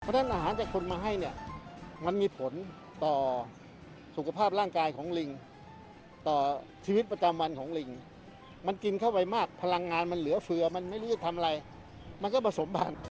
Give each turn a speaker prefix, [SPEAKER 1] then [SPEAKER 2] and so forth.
[SPEAKER 1] เพราะฉะนั้นอาหารจากคนมาให้เนี่ยมันมีผลต่อสุขภาพร่างกายของลิงต่อชีวิตประจำวันของลิงมันกินเข้าไปมากพลังงานมันเหลือเฟือมันไม่รู้จะทำอะไรมันก็ผสมพันธุ์